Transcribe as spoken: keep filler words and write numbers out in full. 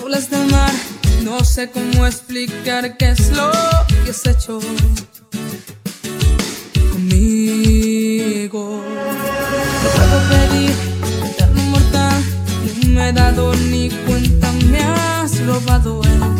olas del mar. No sé cómo explicar qué es lo que has hecho conmigo. No puedo pedir eterno mortal, no me he dado ni cuenta, me has robado el